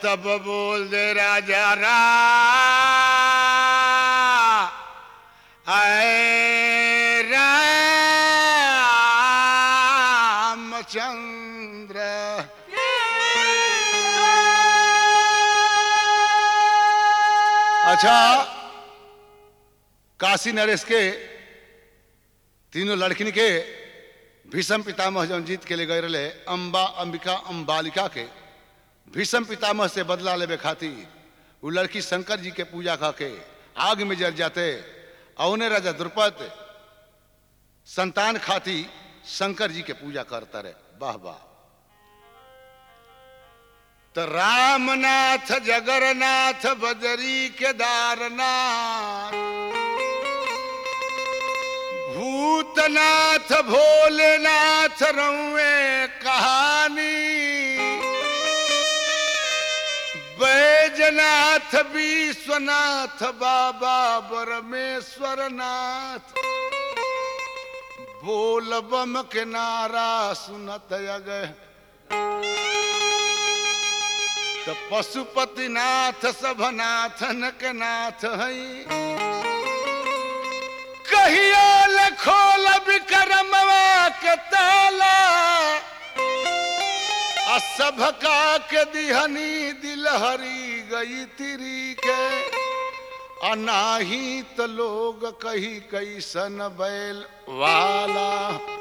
तब बोल दे राजा रामचंद्र। अच्छा, काशी नरेश के तीनों लड़किन के भीष्म पितामह जौन जीत के ले गए रहे अम्बा अंबिका अम्बालिका के भीष्म पितामह से बदला लेवे खातिर वो लड़की शंकर जी के पूजा करके आग में जल जाते और राजा द्रुपद संतान खाती शंकर जी के पूजा करता रहे। वाह वाह। तो रामनाथ जगन्नाथ बदरी केदारनाथ भूतनाथ भोलेनाथ रउए कहानी बैजनाथ विश्वनाथ बाबा परमेश्वर नाथ बोल बम के नारा सुनत अगय। तो पशुपतिनाथ सभनाथन के नाथ हई कहिया खोल विक्रमवा के ताला सबका के दिहनी दिलहरी गई तिरी के अनाही तो लोग कही कैसन बैल वाला।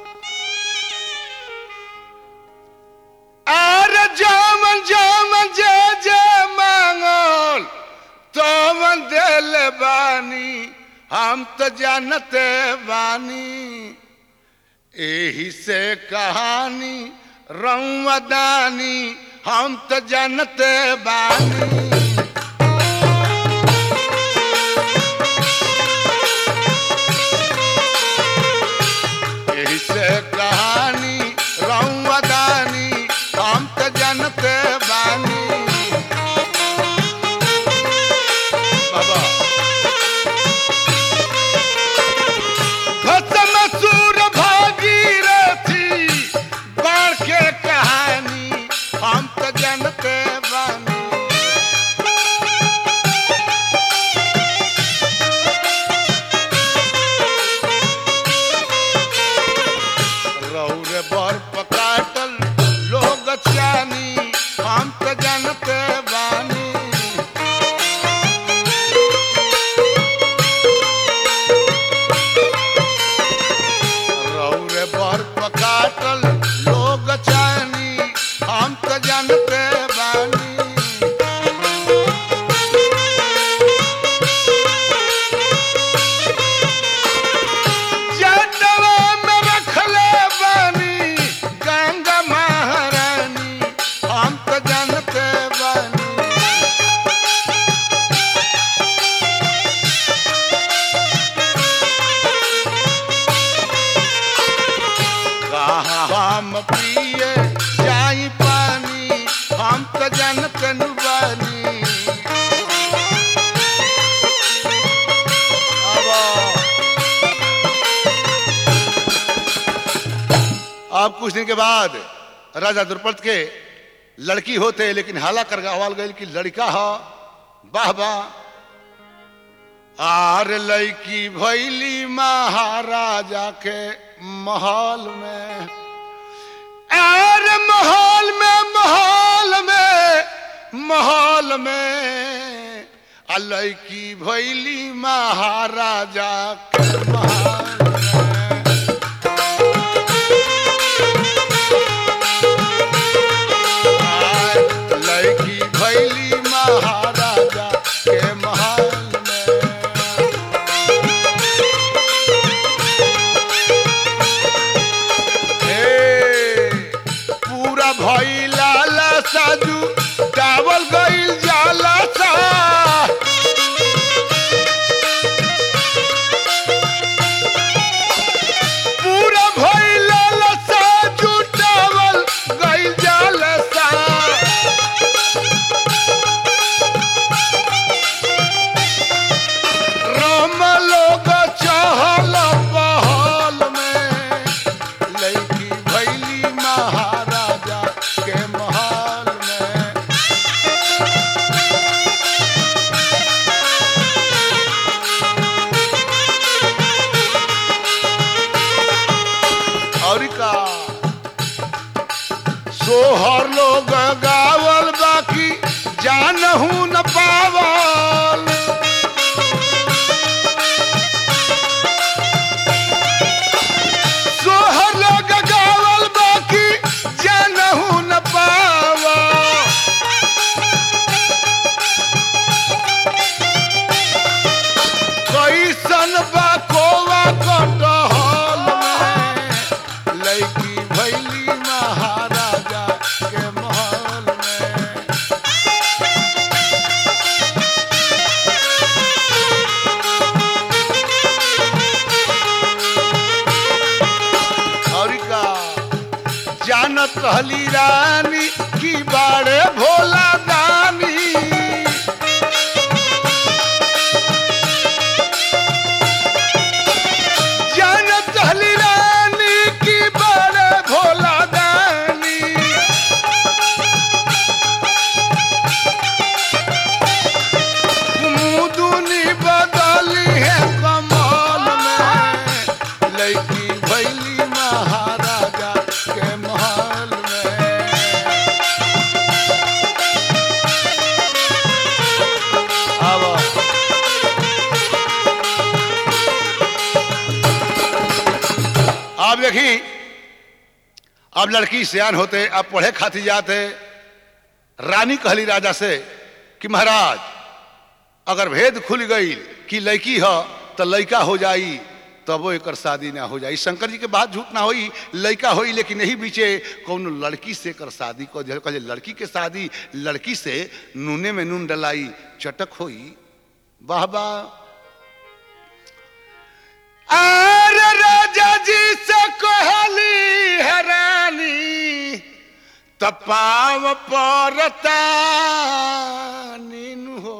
और जामन जामन जे जे मांगल तो मन दिल बानी हम तो जानते बानी एही से कहानी रंगदानी हम तो जानते बानी। एही से कहानी रंगदानी हम तो जानते बानी। बाबा भस्मासुर भागीरथी बाढ़ के कहानी हम तो जानते बानी। रौरे बर पकाटल लोग चानी हम तो जानते बानी। रौरे बर पकाटल लोग चानी हम तो जानते बानी। जटवा में रखले बानी गंगा महारानी हम तो जानते बानी। कहाँ हम पिए जाई पानी हम तो जानते न बानी। अब कुछ दिन के बाद राजा द्रुपद के लड़की होते लेकिन हाला कर गवाल गई कि लड़का हो। वाह वाह। आर लड़की भैली महाराजा के महल में आर महल में आ लड़की भैली महाराजा के महल लड़की भैली महाराजा के महल में। हे पूरा भैला साजू डावल गईल जाला सा पूरा भैला साजू डावल गईल जाला सा। राम लोग चहल पहल में लड़की भैली महाराजा के महल में। कहली रानी की बाड़े भोला दानी। जानत कहली रानी की बाड़े भोला दानी। मुदुनी बदली है कमाल में, लड़की भैली महाराजा के महल में। अब देखी, अब लड़की सियान होते, अब पढ़े खाती जाते। रानी कहली राजा से कि महाराज अगर भेद खुल गई कि लड़की हो तो लड़का हो जाई, तबो एकर शादी ना हो जाई। शंकर जी के बात झूठ ना होई, लड़का होई लेकिन नहीं बीचे कौन लड़की से कर शादी को। लड़की के शादी लड़की से नूने में नून डलाई चटक होई। वाह वाह। अरे राजा जी से कहली हैरानी, तपाव परता नीनु हो।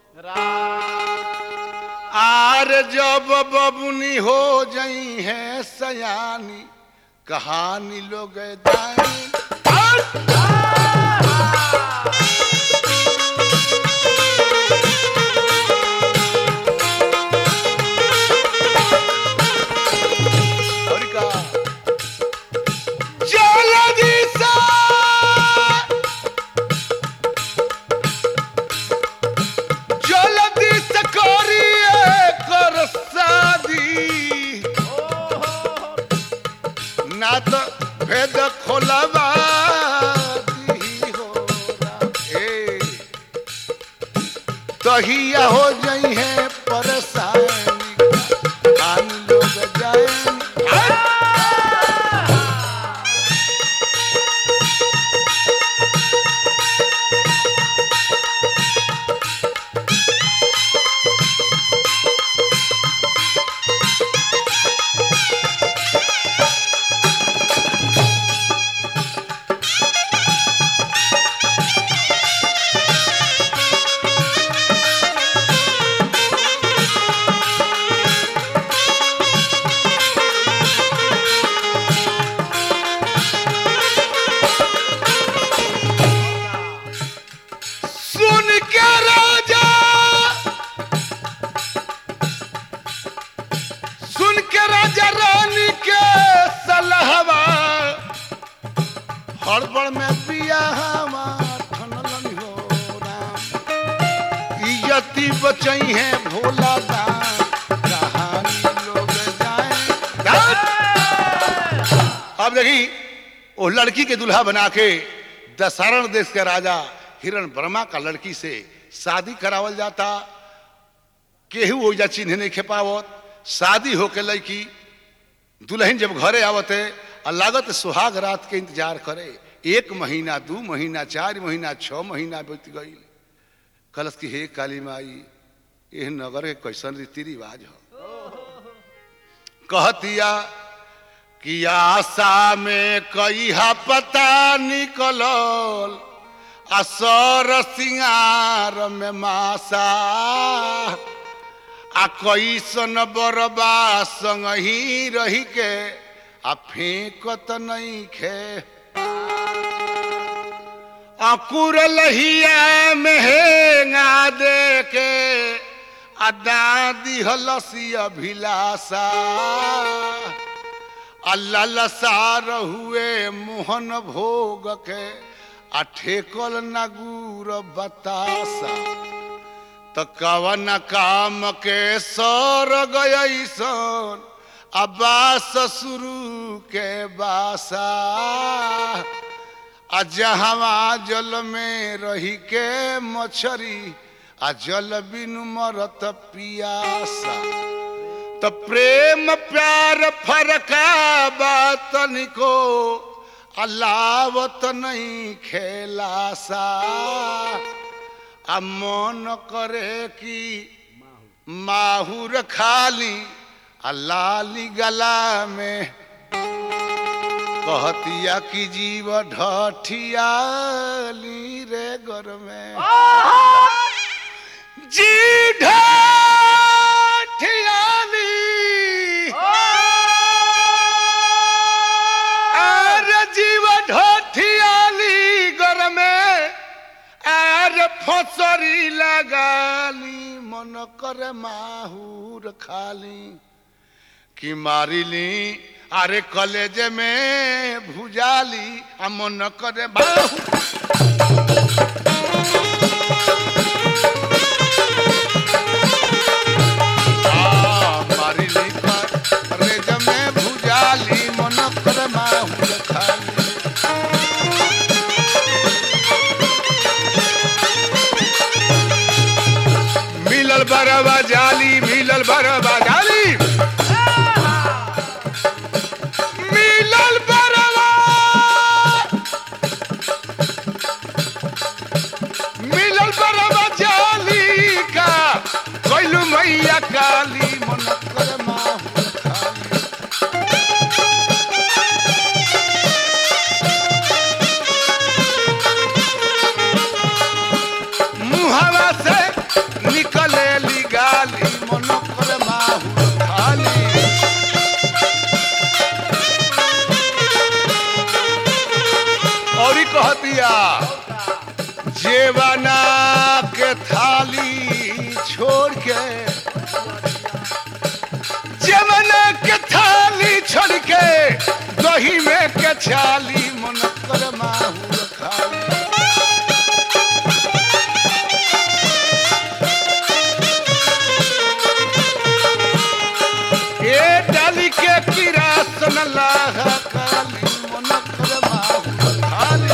आर जब बबुनी हो जई है सयानी, कहानी लोग दाई। ना तो भेद खोलवा दी हो तहिया हो जई है परेशानी, आन लोग जाए। हड़बड़ में पिया ठनलन हो राम, इज्जती बचई है भोला दान, कहानी लोग जाए। अब देखी वो लड़की के दुल्हा बना के दशहरण देश के राजा हिरण वर्मा का लड़की से शादी करावल जाता। केहू ओजा चिन्ह नहीं खेपावत। शादी होके लड़की दुल्हन जब घरे आवते लागत सुहाग रात के इंतजार करे। 1 महीना 2 महीना 4 महीना 6 महीना बीत गई। कलश की हे काली माई, यह नगर के कैसन रीति रिवाज हो। कहतिया कि आशा में कई पता निकलल, असर सिंगार में मासा, आ कैसन बरबा संग ही रही के आ फेंकत नहीं खे। अकुर लहिया में हेंगा दे के अदा दिहलसी अभिलाषा, अल्लाह लसार हुए मोहन भोग के आ ठेकल नगूर बतासा। तो कवन काम के सर गयसन अब्बास शुरू के बासा, आ जहवा जल में रही के मछरी आ जल बिनु मरत पियासा। तो प्रेम प्यार फरका बात निको अलावत नहीं खेलासा। आ मन करे कि माहुर खाली आ लाली गला में कहतिया की जीव ढठियाली रे घर में जी ढठियाली अरे जीव ढठियाली घर में अरे फसरी लगाली मन करे माहूर खाली कि मारिली अरे कलेज में भुजाली आ मन करे माहूर मारिली कलेज में भुजाली मन करे माहूर खाली मिलल बरवा जाली मिलल बरवा जाली मिलल बरवा मिलल बरवा जाली का कोइलू मैया काली मन करे माहूर खाली मुहावा से निकले ली गाली मन करे माहूर खाली और ही कहतिया जेवना के थाली छोड़ के जेवना के थाली छोड़ के दही में के छाली मन करे माहूर खाली ए डाली के किरासन लाहा काली मन करे माहूर खाली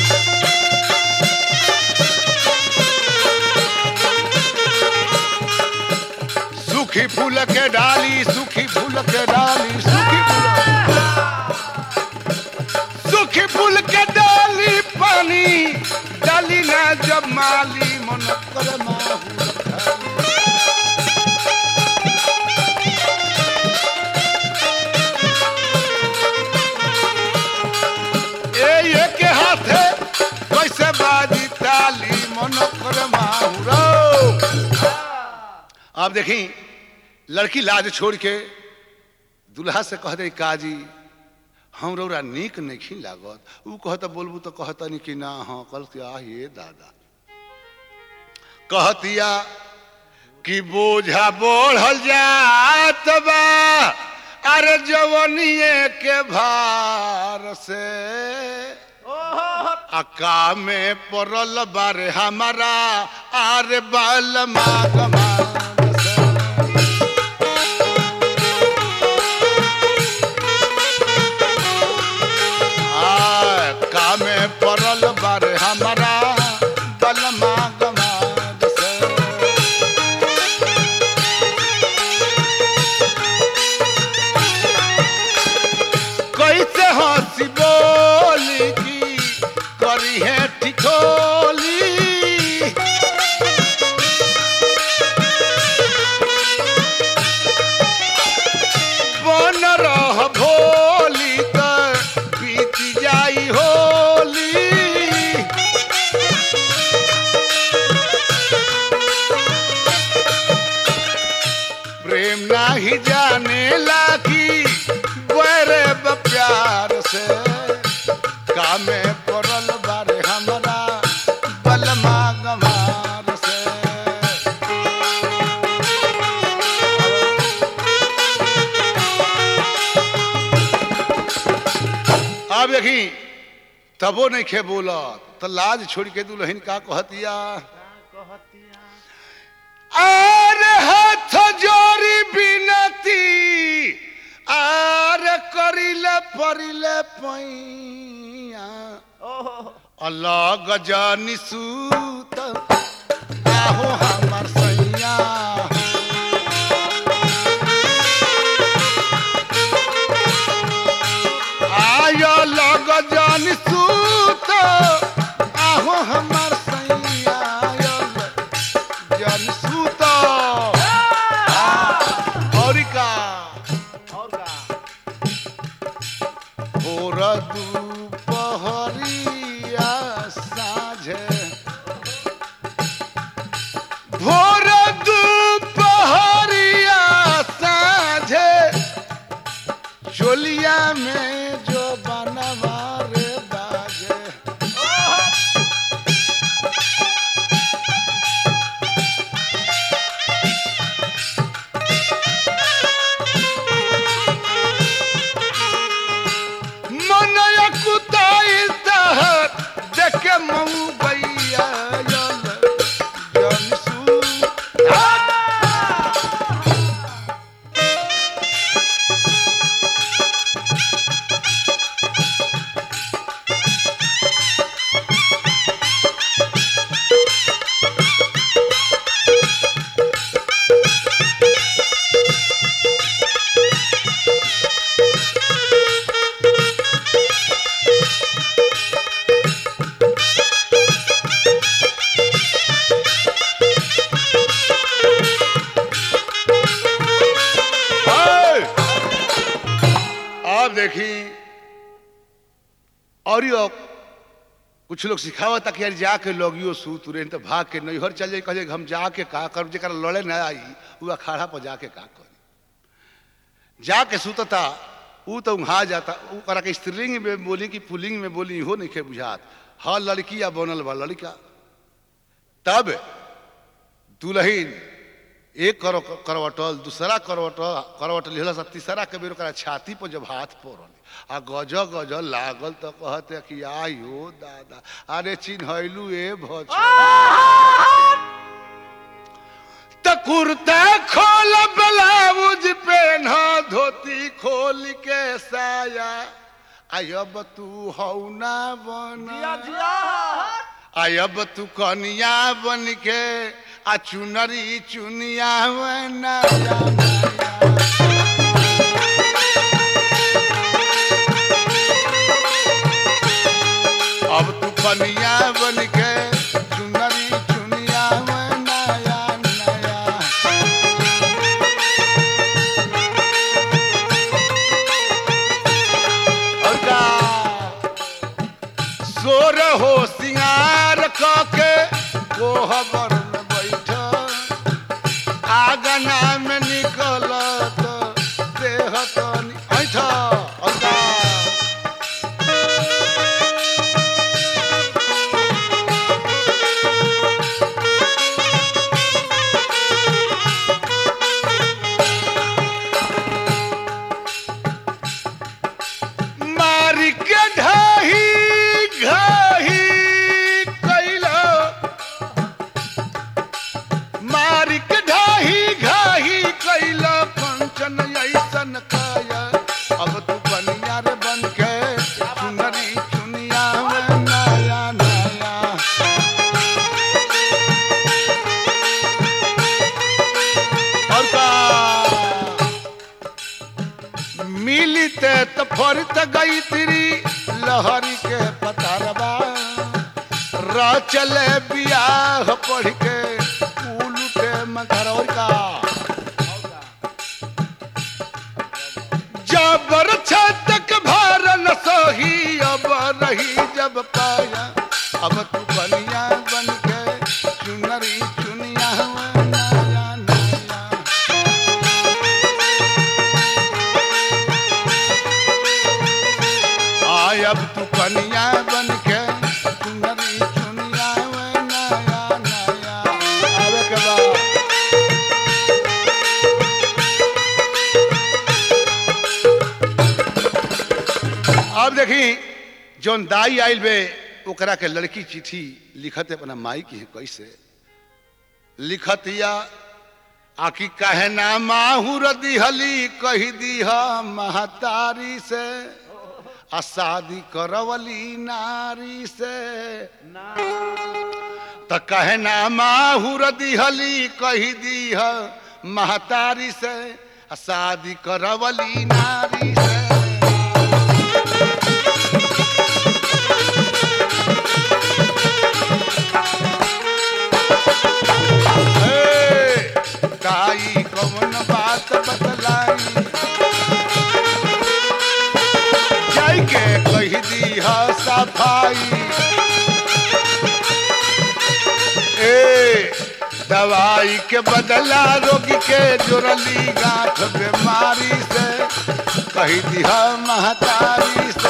सूखी फूल के डाली सूखी फूल के डाली सूखी फूल के डाली पानी डाली ना जब माली मन करे माहूर खाली ये के हाथे कैसे बाजी ताली मन करे माहूर आप देखी लड़की लाज छोड़ के दुल्हा से कह दे काजी हम रौरा नीक नहीं लागत ऊ कहता बोलबू तो कहता नहीं कि ना हाँ कल क्या ये दादा कहतिया कि बोझा बढ़ल जात बा अरे जवनिए के भार से अका में पड़ल बारे हमारा आरे बाल मागमा में पड़ल बारे हमारा बलमा गमाद से कैसे हंसी बोली की करी है ठिठोली बन रह भोली तो बीत जाई होली प्रेम नाही जाने लागी बरे प्यार से कामे पड़ल बारे हमारा बलमा गमार से अब देखी तबो नहीं खे बोला तो लाज छोड़ के दुल्हन का कहतिया अरे हाथ जोड़ी बिनती अरे करिले परिले पैया अलग जानी सूत आहो हमर सैया आयो लग जानी सूत आहो हमर सैया जानी सूत और का रतिया में जो बनवा रे बाजे मनया कुताई तहर देखे मऊ गैया जनसू देखी और कुछ लोग सिखावा तक यार जाके लोगियो सू तुरंत भाग के नैहर चल जाए कहे हम जाके का कर जरा लड़े न आई वो अखाड़ा पर जाके का करी जाके सुतता वो तो उहाँ जाता वो करा के स्त्रीलिंग में बोली कि पुलिंग में बोली हो नहीं खे बुझात हाँ लड़की या बनल बा लड़का तब दुल्हन एक करवटल दूसरा करवट लिहल तीसरा के बेर छाती पर जब हाथ पड़ल आ गज गज लागल तो कहते कि आयो दादा अरे चिन्हलू ए भज तो कुर्ता खोल ब्लाउज पहन धोती खोल के साया आयब तू हौना बना आयब तू कनिया बन के आ चुनरी चुनिया अब तू कनिया बन के चुनरी चुनिया नया नया और का सोर हो सिंगार के कोहबर आगना में निकलत देह मारी के ढाही घाही कैला मारी के ढाही घाही कैला पंचन ऐसन काया अब तू बनिया रे बन के चुनरी चुनिया नया नया और का मिलते तो फरत गई तेरी लहरी के पतारबा चले बियाह पढ़ के उलू के मगरौर का जबर छतक भारन सही अब रही जब पाया अब तू बनिया बन के चुनरी चुनिया नया नया आय अब तू कनिया बन के चुनरी चुनिया नया नया आवे के बाद अब देखी जोन दाई आइल बे ओकरा के लड़की चिट्ठी लिखत अपना माई की है कैसे लिखतिया आकी कहे ना माहुर दिहली कही दीहा महतारी से आ शादी करवली नारी से तो कहे ना माहुर दिहली कही दीहा महतारी से आ शादी करवली नारी से दाई कौन बात बतलाई जाई के कही दी हा सफाई ए दवाई के बदला रोगी के जोड़ली गांठ बीमारी से कही दिया महतारी से।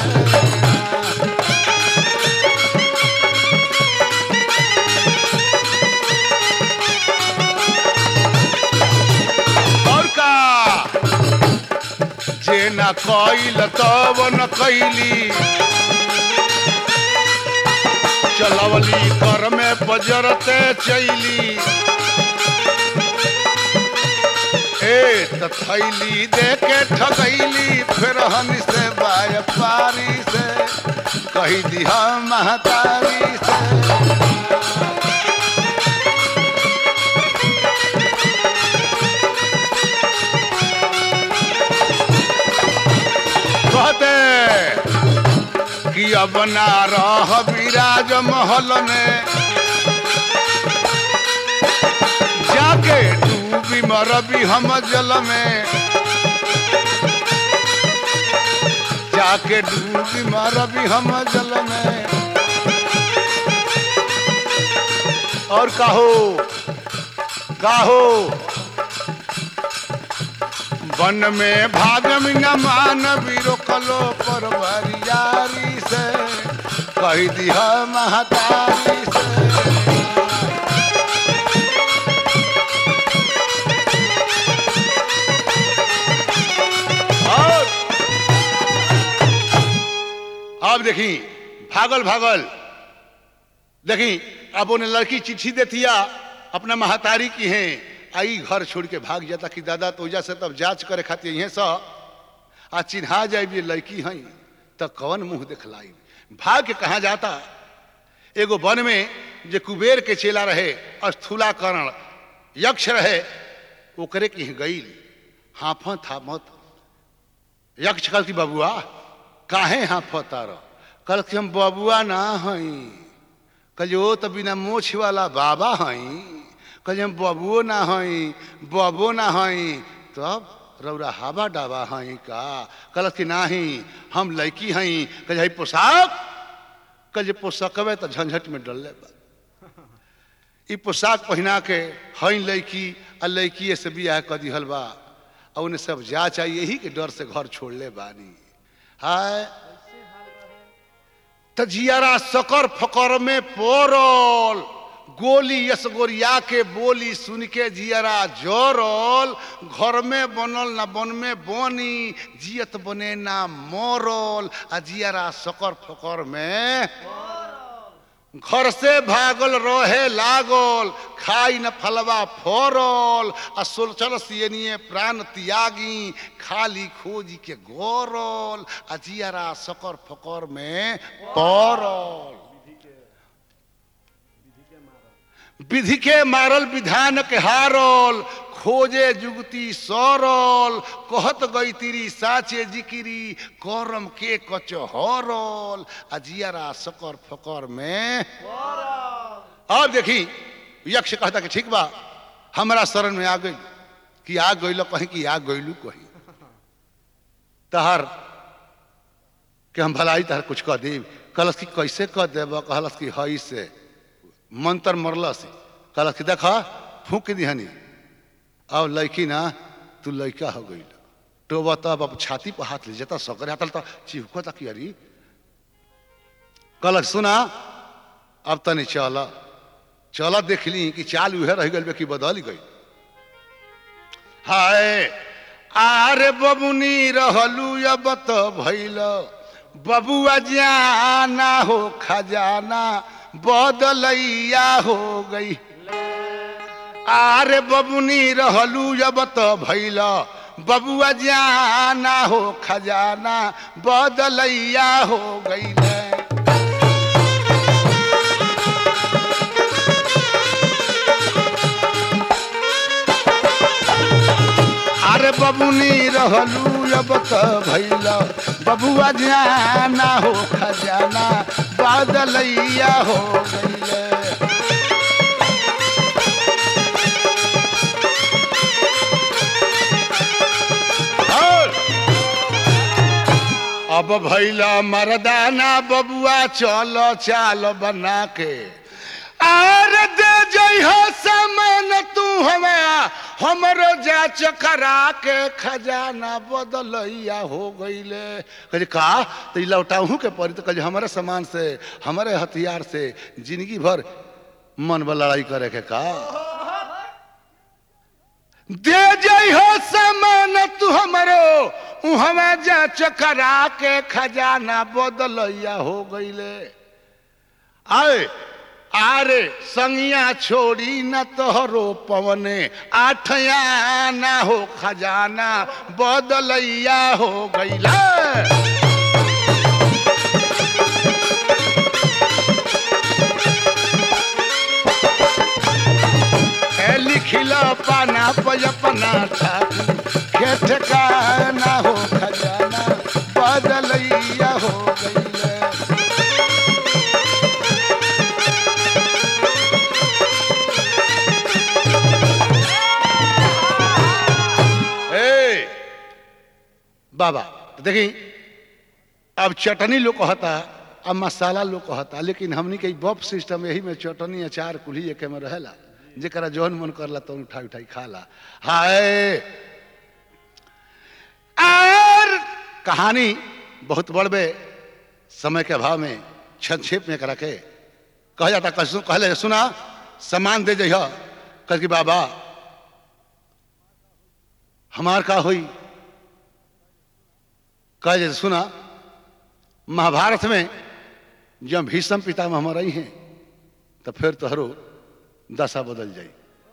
और का जे न कइल तब न कैली चलवली कर में बजरते चैली ए थैली दे के ठगैली फिर हन से बाय पारी से कही दिया महतारी से। कि अब ना रह विराज महल में जाके डूबी मरबी हम जल में जाके डूबी मरबी हम जल में। और कहो वन में भाग में न मान रोकलो पर बरियारी से कही दिया महतारी से। और अब देखी भागल देखी अब उन्हें लड़की चिट्ठी देतिया अपना महतारी की है आई घर छोड़ के भाग जाता कि दादा तो से तब जांच करे खातिर यहीं से आ चिन्हा जाए ये लड़की है तो कौन मुंह दिखलाई भाग के कहा जाता। एगो वन में जे कुबेर के चेला रहे स्थूलाकरण यक्ष रहे ओकरे की गई हाफत हाफत यक्ष कल की बबुआ काहे हाफत रह कल कि हम बबुआ ना हई कल ओ तो बिना मोछ वाला बाबा हई कल हम बबुओ ना हई तब रौरा हवा डाबा हई का कल कि नाही हम लड़की हई कल हई पोशाक कल पोषकवे तो झंझट में डल बा ई पोशाक पहना के हई लड़की आ लड़की से बियाह कर दिहल बा और उन्हें सब जा चाहिए यही के डर से घर छोड़ ले बानी। हाय तजियारा सकर फकर में पोरल गोली यस गोरिया के बोली सुन के जियरा जोरल घर में बनल ना बन में बनी जियत बने ना मोरल आ जियरा सकर फकर में घर से भागल रहे लागल खाई न फलवा फोरल आ सोचल सियनिए प्राण त्यागी खाली खोजी के गोरल आ जियरा सकर फकर में पड़ल। विधि के मारल विधान के हारल खोजे जुगती सरल कहत गई तिरी साचे जिकिरी करम के कचहरल अजियारा सकर फकर में। अब देखी यक्ष कहता कि ठीक बा हमारा शरण में आ गई कि आ गई कहीं कि आ गईलू कहीं तहर के हम भलाई तहर कुछ कह देव कहलस कि कैसे कह देव कहलस कि हई से मंत्र मरलस कहलस कि देखा फूक दिहनी अब लड़की ना तू लड़का हो गई तो वह तब अब छाती पर हाथ ले जाता सकरे हाथ तो चिपको तक अरे कहलक सुना अब तनी चल देख ली कि चाल उहे रह गई कि बदल गई। हाय आरे बबुनी रहलू अब तो भइल बबुआ जाना हो खजाना बदलैया हो गई। आरे बबुनी रहलू अब तो भइल बबुआ जाना हो खजाना बदलैया हो गई। अरे बबुनी रहलू अब तो भइल बबुआ जाना हो खजाना बदलैया हो गई। अब भैला मर्दाना बबुआ चलो चाल बना के आर दे जइहो सामान तू हवा हमरो जांच करा के खजाना बदलैया हो गईले। कहे का तो लौटाऊ के पड़ी, तो कहे हमारे सामान से हमारे हथियार से जिंदगी भर मन में लड़ाई करे के का। दे जाइ हो सामान तू हमरो हवा जांच करा के खजाना बदलैया हो गईले। आए आरे संगिया छोड़ी न तोहरो पवने आठया ना हो खजाना बदलैया हो गईला। लिखिला पाना पयपना खेत का ना हो खजाना बदलैया हो गईले। बाबा देखी अब चटनी लोग कहता अब मसाला लोग कहता, लेकिन हमनी के बफ सिस्टम यही में चटनी अचार कुल्ही एक में रहेला, जरा जौन मन करला तो उठाई उठाई खाला। हाय और कहानी बहुत बड़बे समय के अभाव में संक्षेप में करा के कहा जाता। कहले सुना सामान दे जाइ कह कि बाबा हमार का होई। कहे सुना महाभारत में जब भीष्म पितामह हमारा ही हैं तो फिर तोहरो दशा बदल जाई।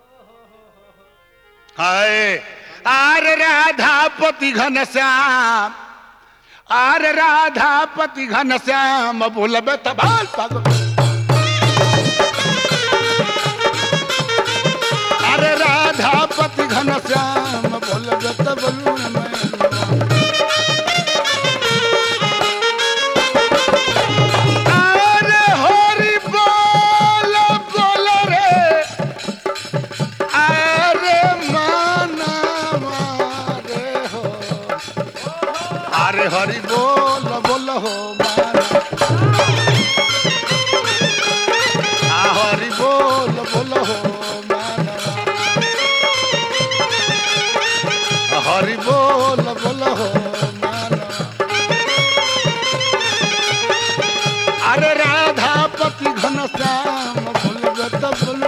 हाय आर राधापति घनश्याम, आर राधापति घनश्याम बोलबे तबाल पागल। अरे राधापति घनश्याम बोलबे तबलू मैं। हरि बोल बोल हो माना, हरि बोल बोल हो माना, हरि बोल बोल हो माना। अरे राधापति घनश्याम बोल बोलू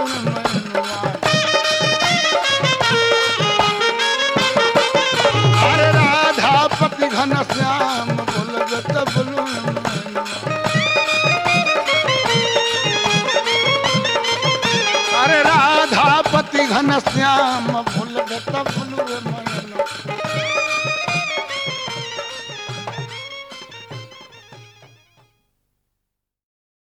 घनश्याम बोल बोलू। अरे राधापति घनश्याम बोल बोलू।